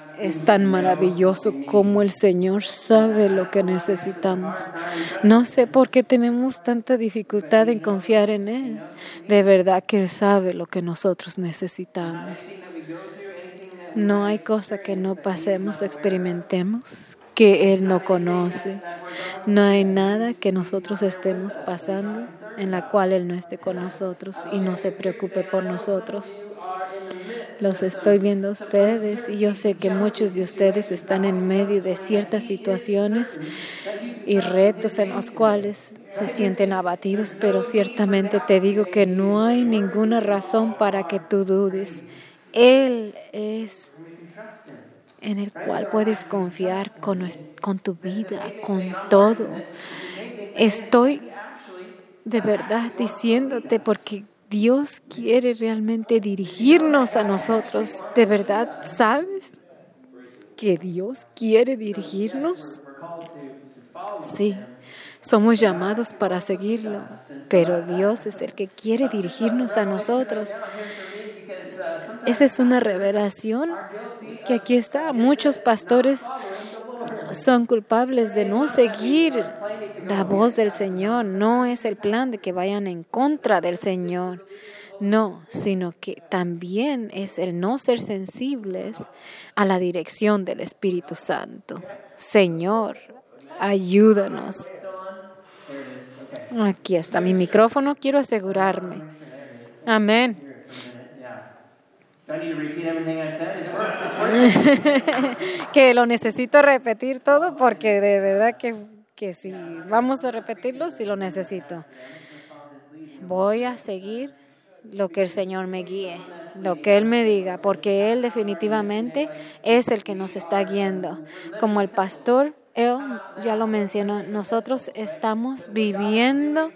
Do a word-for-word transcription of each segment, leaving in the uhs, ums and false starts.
Es tan maravilloso como el Señor sabe lo que necesitamos. No sé por qué tenemos tanta dificultad en confiar en Él. De verdad que Él sabe lo que nosotros necesitamos. No hay cosa que no pasemos o experimentemos que Él no conoce. No hay nada que nosotros estemos pasando en la cual Él no esté con nosotros y no se preocupe por nosotros. Los estoy viendo a ustedes y yo sé que muchos de ustedes están en medio de ciertas situaciones y retos en los cuales se sienten abatidos, pero ciertamente te digo que no hay ninguna razón para que tú dudes. Él es en el cual puedes confiar con, con tu vida, con todo. Estoy de verdad diciéndote porque Dios quiere realmente dirigirnos a nosotros. ¿De verdad sabes que Dios quiere dirigirnos? Sí, somos llamados para seguirlo, pero Dios es el que quiere dirigirnos a nosotros. Esa es una revelación que aquí está. Muchos pastores son culpables de no seguir la voz del Señor. No es el plan de que vayan en contra del Señor. No, sino que también es el no ser sensibles a la dirección del Espíritu Santo. Señor, ayúdanos. Aquí está mi micrófono, quiero asegurarme. Amén. Que lo necesito repetir todo porque de verdad que, que si vamos a repetirlo, sí lo necesito. Voy a seguir lo que el Señor me guíe, lo que Él me diga, porque Él definitivamente es el que nos está guiando. Como el pastor, Él ya lo mencionó, nosotros estamos viviendo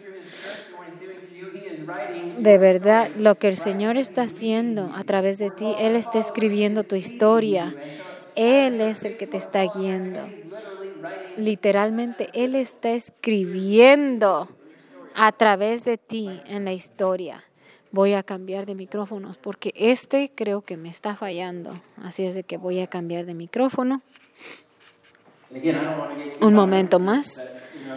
de verdad lo que el Señor está haciendo a través de ti. Él está escribiendo tu historia. Él es el que te está guiando. Literalmente, Él está escribiendo a través de ti en la historia. Voy a cambiar de micrófonos porque este creo que me está fallando. Así es de que voy a cambiar de micrófono. Un momento más.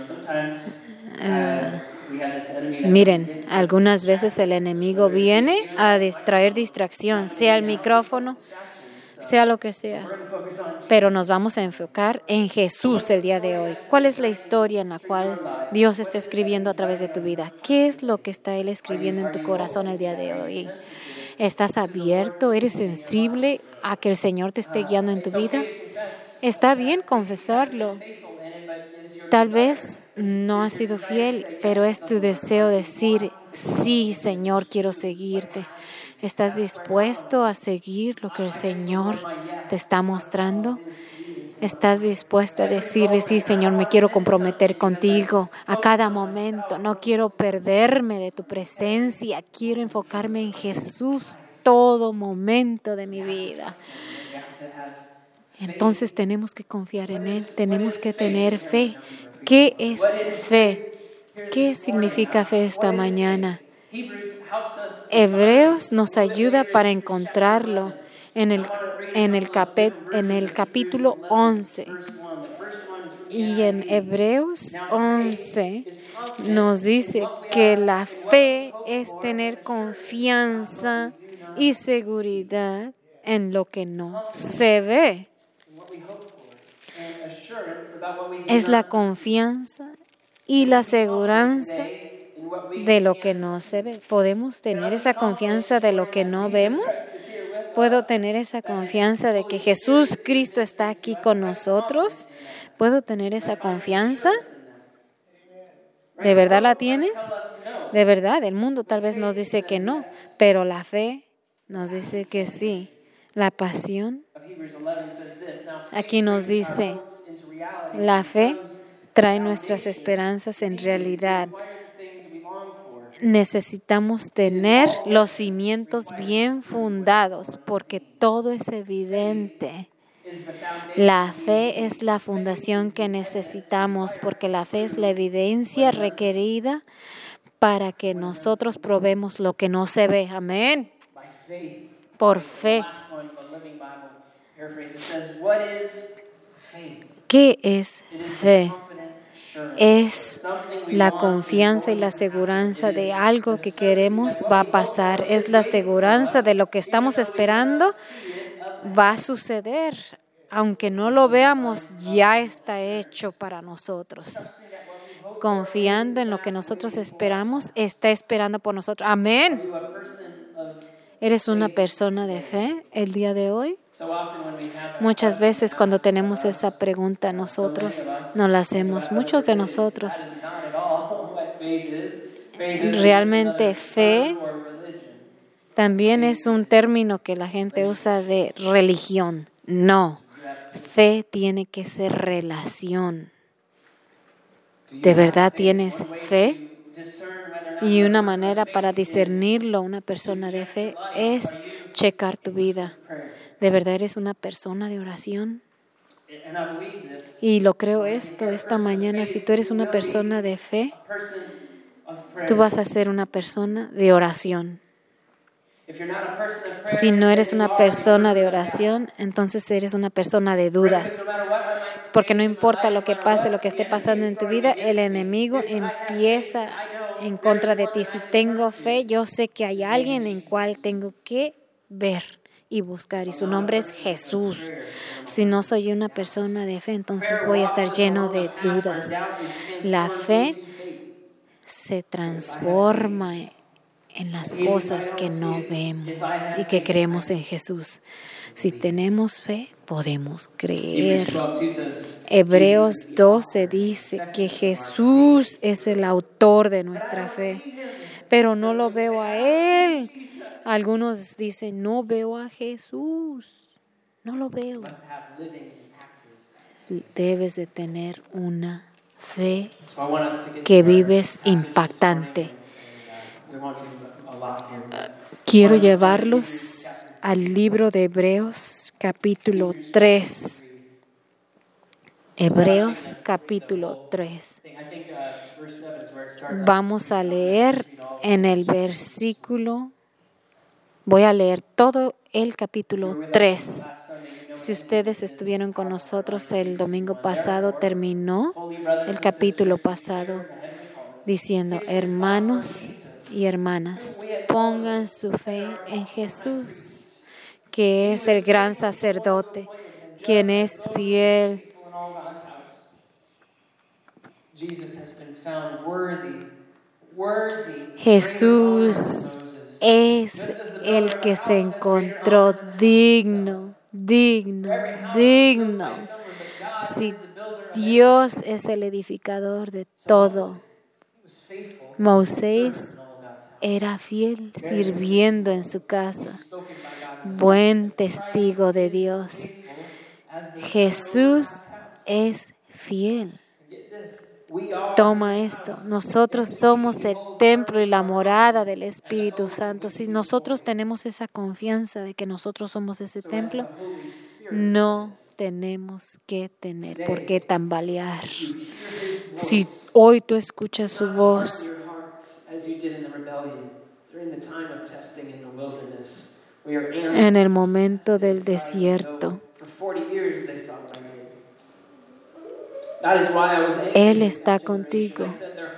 Uh, miren, algunas veces el enemigo viene a traer distracción, sea el micrófono, sea lo que sea. Pero nos vamos a enfocar en Jesús el día de hoy. ¿Cuál es la historia en la cual Dios está escribiendo a través de tu vida? ¿Qué es lo que está Él escribiendo en tu corazón el día de hoy? ¿Estás abierto? ¿Eres sensible a que el Señor te esté guiando en tu vida? Está bien confesarlo. Tal vez no has sido fiel, pero es tu deseo decir, sí, Señor, quiero seguirte. ¿Estás dispuesto a seguir lo que el Señor te está mostrando? ¿Estás dispuesto a decirle, sí, Señor, me quiero comprometer contigo a cada momento? No quiero perderme de tu presencia. Quiero enfocarme en Jesús todo momento de mi vida. Entonces tenemos que confiar en Él, tenemos que tener fe. ¿Qué es fe? ¿Qué significa fe esta mañana? Hebreos nos ayuda para encontrarlo en el, en el, capet, en el capítulo once. Y en Hebreos once nos dice que la fe es tener confianza y seguridad en lo que no se ve. Es la confianza y la seguridad de lo que no se ve. ¿Podemos tener esa confianza de lo que no vemos? ¿Puedo tener esa confianza de que Jesús Cristo está aquí con nosotros? ¿Puedo tener esa confianza? ¿De verdad la tienes? De verdad, el mundo tal vez nos dice que no, pero la fe nos dice que sí. La pasión, aquí nos dice, la fe trae nuestras esperanzas en realidad. Necesitamos tener los cimientos bien fundados porque todo es evidente. La fe es la fundación que necesitamos porque la fe es la evidencia requerida para que nosotros probemos lo que no se ve. Amén. Por fe. ¿Qué es fe? Es la confianza y la seguridad de algo que queremos va a pasar. Es la seguridad de lo que estamos esperando va a suceder. Aunque no lo veamos, ya está hecho para nosotros. Confiando en lo que nosotros esperamos, está esperando por nosotros. Amén. ¿Eres una persona de fe el día de hoy? Muchas veces cuando tenemos esa pregunta nosotros no la hacemos. Muchos de nosotros realmente fe también es un término que la gente usa de religión. No, fe tiene que ser relación. ¿De verdad tienes fe? Y una manera para discernirlo, una persona de fe, es checar tu vida. ¿De verdad eres una persona de oración? Y lo creo esto, esta mañana, si tú eres una persona de fe, tú vas a ser una persona de oración. Si no eres una persona de oración, entonces eres una persona de dudas. Porque no importa lo que pase, lo que esté pasando en tu vida, el enemigo empieza en contra de ti. Si tengo fe, yo sé que hay alguien en cual tengo que ver y buscar. Y su nombre es Jesús. Si no soy una persona de fe, entonces voy a estar lleno de dudas. La fe se transforma en las cosas que no vemos y que creemos en Jesús. Si tenemos fe, podemos creer. Hebreos doce dice que Jesús es el autor de nuestra fe, pero no lo veo a Él. Algunos dicen, no veo a Jesús, no lo veo. Debes de tener una fe que vives impactante. Quiero llevarlos al libro de Hebreos capítulo tres. Hebreos capítulo tres. Vamos a leer en el versículo, voy a leer todo el capítulo tres. Si ustedes estuvieron con nosotros el domingo pasado, terminó el capítulo pasado diciendo, hermanos y hermanas, pongan su fe en Jesús, que es el gran sacerdote, quien es fiel. Jesús es el que se encontró digno, digno, digno. Si Dios es el edificador de todo, Moisés era fiel sirviendo en su casa, buen testigo de Dios. Jesús es fiel. Toma esto, nosotros somos el templo y la morada del Espíritu Santo. Si nosotros tenemos esa confianza de que nosotros somos ese templo, no tenemos que tener por qué tambalear. Si hoy tú escuchas su voz, en el momento del desierto, Él está contigo.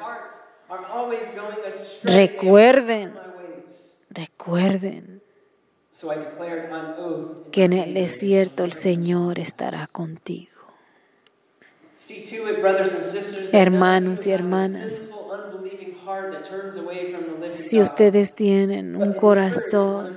Recuerden, recuerden que en el desierto el Señor estará contigo. Hermanos y hermanas, si ustedes tienen un corazón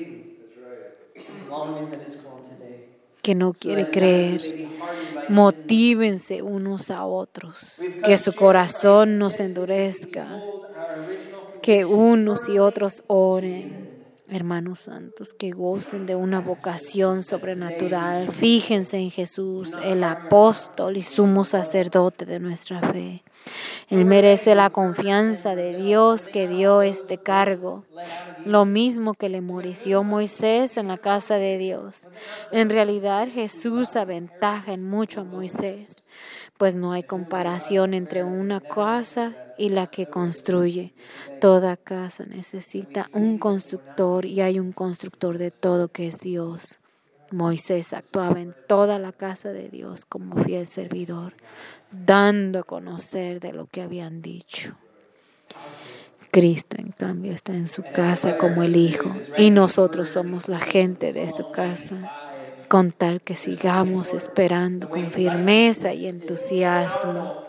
que no quiere creer, motívense unos a otros, que su corazón no se endurezca, que unos y otros oren. Hermanos santos, que gocen de una vocación sobrenatural. Fíjense en Jesús, el apóstol y sumo sacerdote de nuestra fe. Él merece la confianza de Dios que dio este cargo, lo mismo que le morició Moisés en la casa de Dios. En realidad, Jesús aventaja en mucho a Moisés, pues no hay comparación entre una casa y la que construye. Toda casa necesita un constructor y hay un constructor de todo que es Dios. Moisés actuaba en toda la casa de Dios como fiel servidor, dando a conocer de lo que habían dicho. Cristo, en cambio, está en su casa como el Hijo, y nosotros somos la gente de su casa, con tal que sigamos esperando con firmeza y entusiasmo.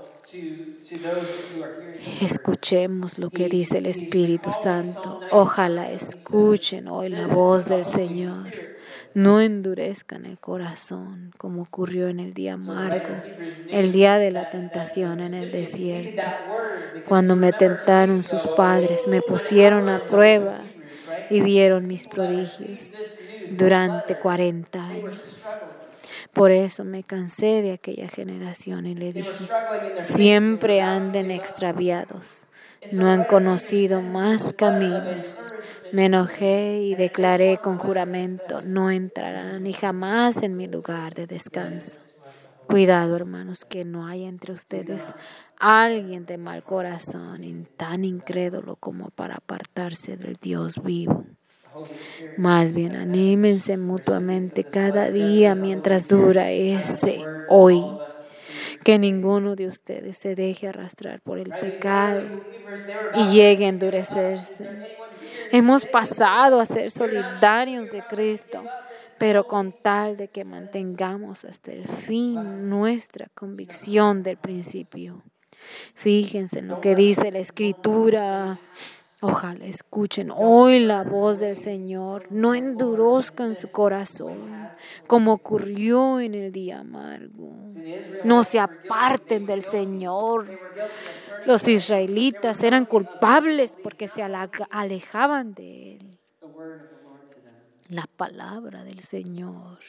Escuchemos lo que dice el Espíritu Santo. Ojalá escuchen hoy la voz del Señor. No endurezcan el corazón como ocurrió en el día amargo, el día de la tentación en el desierto. Cuando me tentaron sus padres, me pusieron a prueba y vieron mis prodigios durante cuarenta años. Por eso me cansé de aquella generación y le dije, siempre anden extraviados, no han conocido más caminos. Me enojé y declaré con juramento, no entrarán ni jamás en mi lugar de descanso. Cuidado, hermanos, que no haya entre ustedes alguien de mal corazón y tan incrédulo como para apartarse del Dios vivo. Más bien, anímense mutuamente cada día mientras dura ese hoy. Que ninguno de ustedes se deje arrastrar por el pecado y llegue a endurecerse. Hemos pasado a ser solidarios de Cristo, pero con tal de que mantengamos hasta el fin nuestra convicción del principio. Fíjense en lo que dice la Escritura. Ojalá escuchen hoy la voz del Señor, no endurezcan su corazón, como ocurrió en el día amargo. No se aparten del Señor. Los israelitas eran culpables porque se alejaban de Él. La palabra del Señor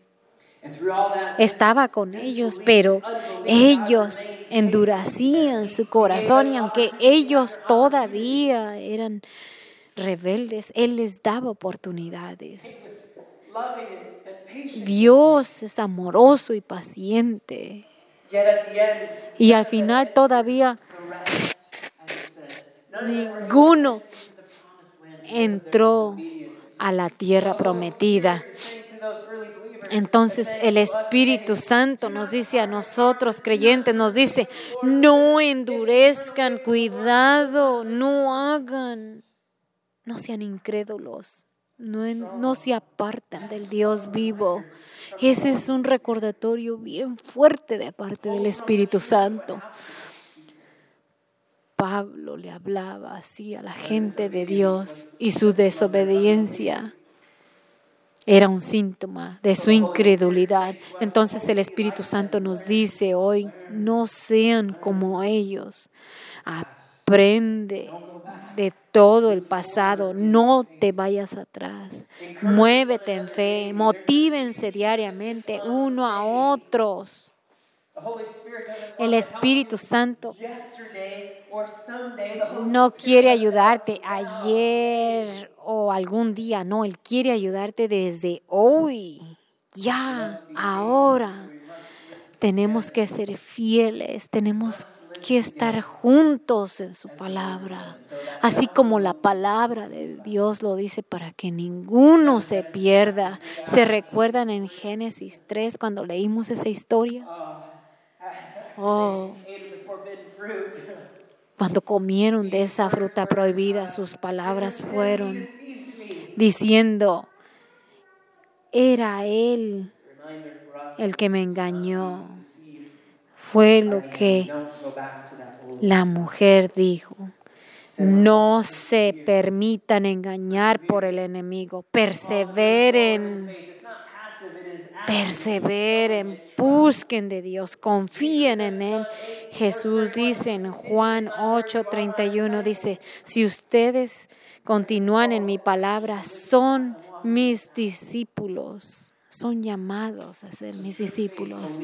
estaba con ellos, pero ellos endurecían su corazón y aunque ellos todavía eran rebeldes, Él les daba oportunidades. Dios es amoroso y paciente. Y al final todavía ninguno entró a la tierra prometida. Entonces el Espíritu Santo nos dice a nosotros creyentes, nos dice, no endurezcan, cuidado, no hagan, no sean incrédulos, no, no se apartan del Dios vivo. Ese es un recordatorio bien fuerte de parte del Espíritu Santo. Pablo le hablaba así a la gente de Dios y su desobediencia era un síntoma de su incredulidad. Entonces el Espíritu Santo nos dice hoy, no sean como ellos. Aprende de todo el pasado, no te vayas atrás. Muévete en fe, motívense diariamente uno a otros. El Espíritu Santo no quiere ayudarte ayer o algún día, no, Él quiere ayudarte desde hoy, ya, ahora. Tenemos que ser fieles, tenemos que estar juntos en su palabra, así como la palabra de Dios lo dice, para que ninguno se pierda. ¿Se recuerdan en Génesis tres cuando leímos esa historia? Oh, cuando comieron de esa fruta prohibida, sus palabras fueron diciendo, era Él el que me engañó. Fue lo que la mujer dijo. No se permitan engañar por el enemigo. Perseveren. Perseveren, busquen de Dios, confíen en Él. Jesús dice en Juan ocho treinta y uno, dice, si ustedes continúan en mi palabra, son mis discípulos, son llamados a ser mis discípulos.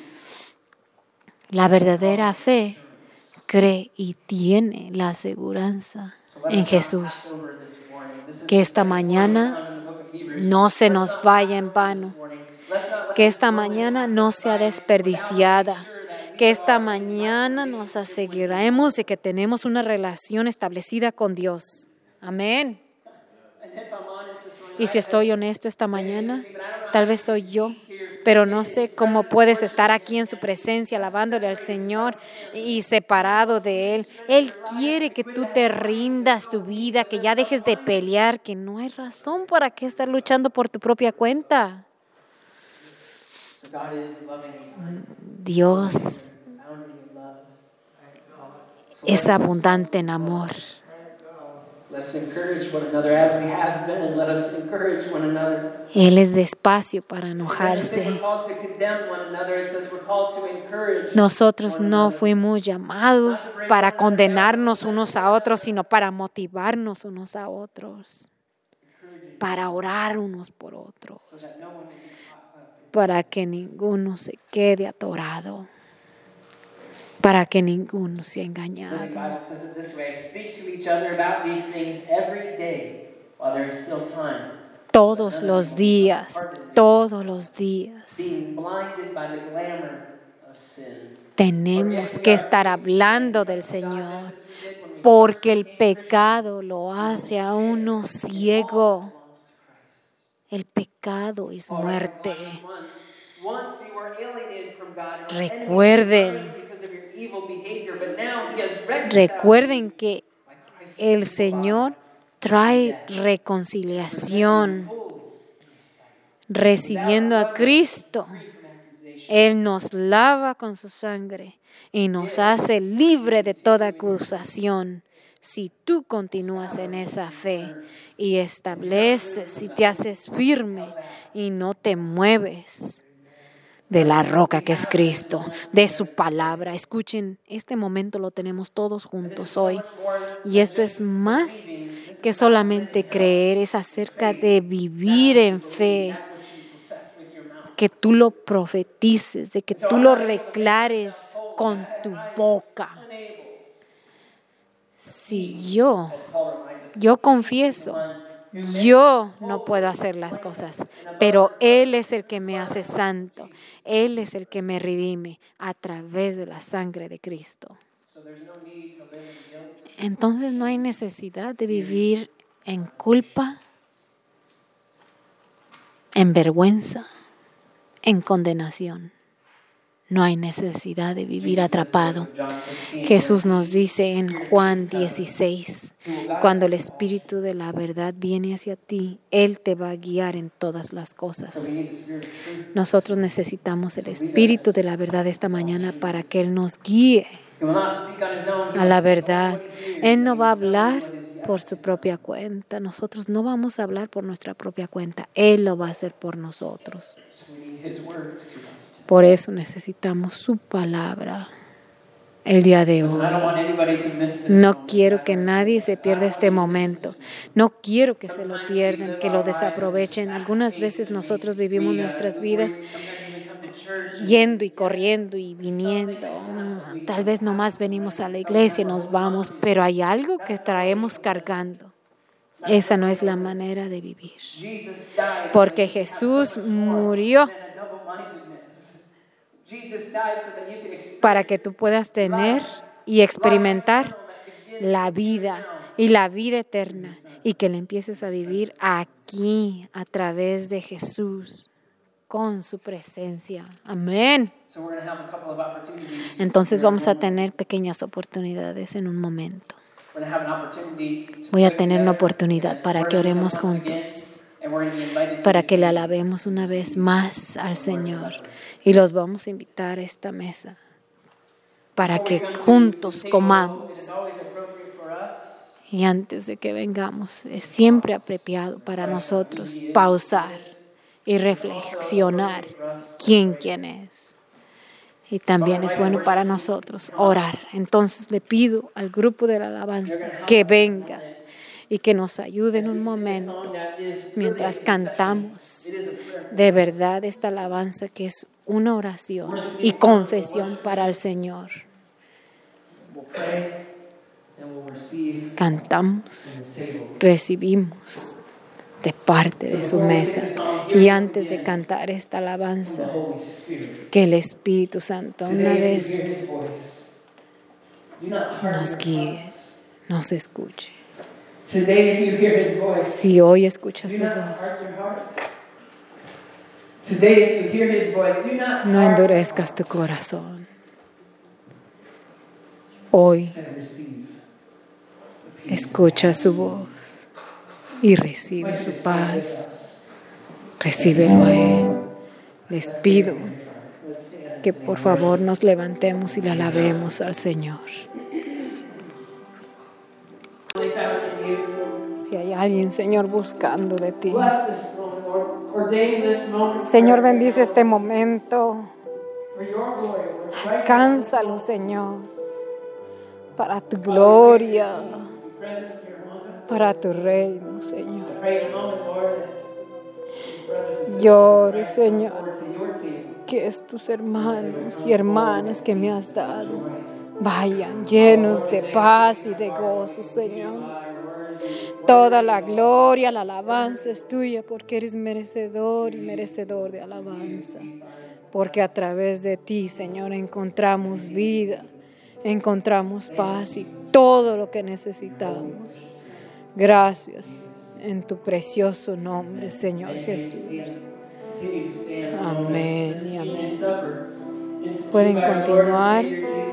La verdadera fe cree y tiene la aseguranza en Jesús. Que esta mañana no se nos vaya en vano. Que esta mañana no sea desperdiciada. Que esta mañana nos aseguremos de que tenemos una relación establecida con Dios. Amén. Y si estoy honesto esta mañana, tal vez soy yo, pero no sé cómo puedes estar aquí en su presencia, alabándole al Señor y separado de Él. Él quiere que tú te rindas tu vida, que ya dejes de pelear, que no hay razón para qué estar luchando por tu propia cuenta. Dios es abundante en amor. Él es despacio para enojarse. Nosotros no fuimos llamados para condenarnos unos a otros, sino para motivarnos unos a otros, para orar unos por otros, para que ninguno se quede atorado, para que ninguno sea engañado. Todos los días, todos los días, tenemos que estar hablando del Señor, porque el pecado lo hace a uno ciego. El pecado es muerte. Recuerden, recuerden que el Señor trae reconciliación. Recibiendo a Cristo, Él nos lava con su sangre y nos hace libre de toda acusación. Si tú continúas en esa fe y estableces y te haces firme y no te mueves de la roca que es Cristo, de su palabra. Escuchen, este momento lo tenemos todos juntos hoy. Y esto es más que solamente creer, es acerca de vivir en fe. Que tú lo profetices, de que tú lo declares con tu boca. Si yo, yo confieso, yo no puedo hacer las cosas, pero Él es el que me hace santo. Él es el que me redime a través de la sangre de Cristo. Entonces no hay necesidad de vivir en culpa, en vergüenza, en condenación. No hay necesidad de vivir atrapado. Jesús nos dice en Juan dieciséis, cuando el Espíritu de la verdad viene hacia ti, Él te va a guiar en todas las cosas. Nosotros necesitamos el Espíritu de la verdad esta mañana para que Él nos guíe a la verdad. Él no va a hablar por su propia cuenta. Nosotros no vamos a hablar por nuestra propia cuenta. Él lo va a hacer por nosotros. Por eso necesitamos su palabra el día de hoy. No quiero que nadie se pierda este momento. No quiero que se lo pierdan, que lo desaprovechen. Algunas veces nosotros vivimos nuestras vidas yendo y corriendo y viniendo. Tal vez nomás venimos a la iglesia y nos vamos, pero hay algo que traemos cargando. Esa no es la manera de vivir. Porque Jesús murió para que tú puedas tener y experimentar la vida y la vida eterna y que la empieces a vivir aquí a través de Jesús con su presencia. Amén. Entonces vamos a tener pequeñas oportunidades en un momento. Voy a tener una oportunidad para que oremos juntos, para que le alabemos una vez más al Señor. Y los vamos a invitar a esta mesa para que juntos comamos. Y antes de que vengamos, es siempre apropiado para nosotros pausar y reflexionar quién quién es. Y también es bueno para nosotros orar. Entonces le pido al grupo de la alabanza que venga y que nos ayude en un momento mientras cantamos de verdad esta alabanza que es una oración y confesión para el Señor. Cantamos, recibimos de parte de su mesa. Y antes de cantar esta alabanza, que el Espíritu Santo una vez nos guíe, nos escuche. Si hoy escuchas su voz, Today, if you hear his voice, do not No endurezcas tu corazón. Hoy escucha su voz y recibe su paz. Recíbelo a Él. Les pido que por favor nos levantemos y le alabemos al Señor. Si hay alguien, Señor, buscando de ti, Señor, bendice este momento. Alcánzalo, Señor, para tu gloria, para tu reino, Señor. Lloro, Señor, que estos hermanos y hermanas que me has dado vayan llenos de paz y de gozo, Señor. Toda la gloria, la alabanza es tuya, porque eres merecedor y merecedor de alabanza. Porque a través de ti, Señor, encontramos vida, encontramos paz y todo lo que necesitamos. Gracias en tu precioso nombre, Señor Jesús. Amén y amén. Pueden continuar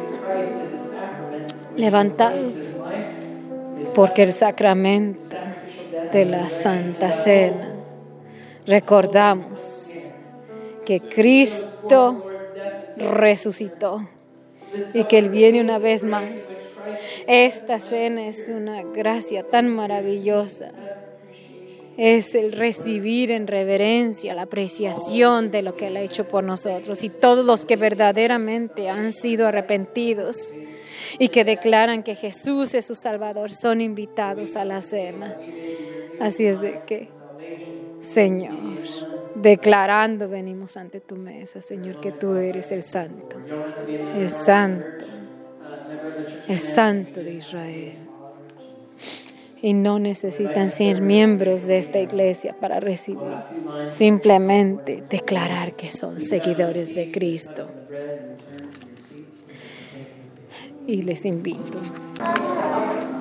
levantados, porque el sacramento de la Santa Cena recordamos que Cristo resucitó y que Él viene una vez más. Esta cena es una gracia tan maravillosa. Es el recibir en reverencia la apreciación de lo que Él ha hecho por nosotros, y todos los que verdaderamente han sido arrepentidos y que declaran que Jesús es su Salvador son invitados a la cena. Así es de que, Señor, declarando venimos ante tu mesa, Señor, que tú eres el Santo, el Santo, el Santo de Israel. Y no necesitan ser miembros de esta iglesia para recibir. Simplemente declarar que son seguidores de Cristo. Y les invito